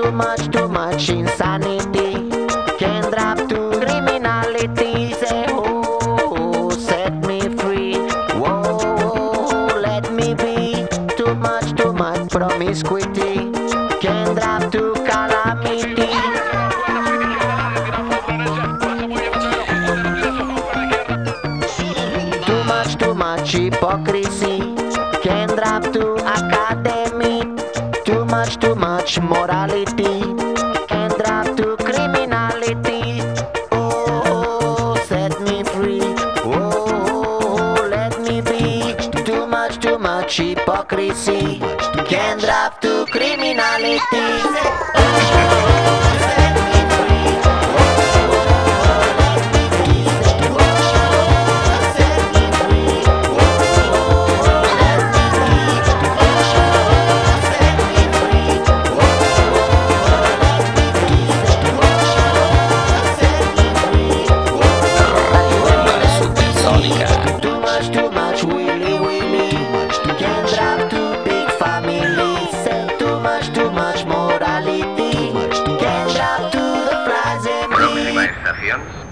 too much insanity can drop to criminality. Say, oh, set me free. Whoa, let me be. Too much promiscuity can drop to calamity. Too much hypocrisy can drop to academy. Too much morality can drop to criminality. Oh, set me free. Oh, let me be. Too much hypocrisy can drop to criminality.